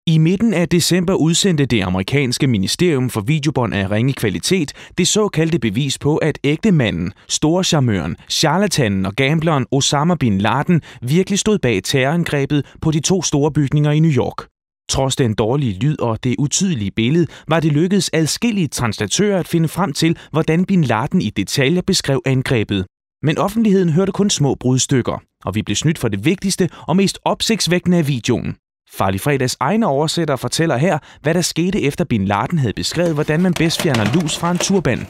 I midten af december udsendte det amerikanske ministerium for videobånd af ringe kvalitet det såkaldte bevis på, at ægtemanden, storcharmøren, charlatanen og gambleren Osama bin Laden virkelig stod bag terrorangrebet på de 2 store bygninger i New York. Trods den dårlige lyd og det utydelige billede, var det lykkedes adskillige translatører at finde frem til, hvordan bin Laden i detaljer beskrev angrebet. Men offentligheden hørte kun små brudstykker, og vi blev snydt for det vigtigste og mest opsigtsvækkende af videoen. Farlig Fredags egne oversætter fortæller her, hvad der skete efter bin Laden havde beskrevet, hvordan man bedst fjerner lus fra en turban.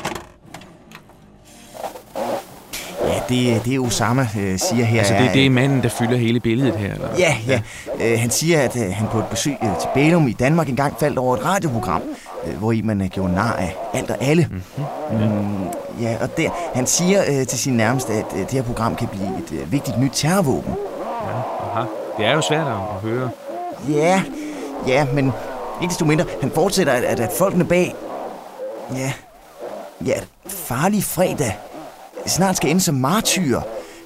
Ja, det er Osama siger her. Altså det er manden, der fylder hele billedet her, eller? Ja. Han siger, at han på et besøg til Bælum i Danmark engang faldt over et radioprogram, hvori man gjorde nar af alt og alle. Ja, og han siger til sin nærmeste, at det her program kan blive et vigtigt nyt terrorvåben. Ja, aha. Det er jo svært at høre. Ja, men ikke desto mindre. Han fortsætter, at folkene bag... Ja, Farlig Fredag snart skal ende som martyrer.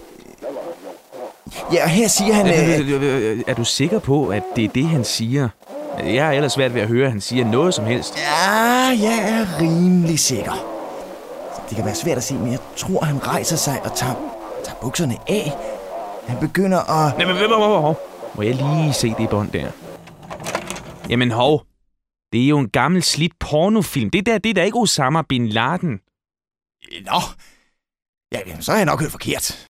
Ja, og her siger han... Er du sikker på, at det er det, han siger? Jeg er ellers svært ved at høre, at han siger noget som helst. Ja, jeg er rimelig sikker. Det kan være svært at se, men jeg tror, han rejser sig og tager bukserne af. Han begynder at... Nej, må jeg lige se det bånd der? Jamen hov. Det er jo en gammel slidt pornofilm. Det er da ikke Osama bin Laden. Nå. Ja, så har jeg nok hørt forkert.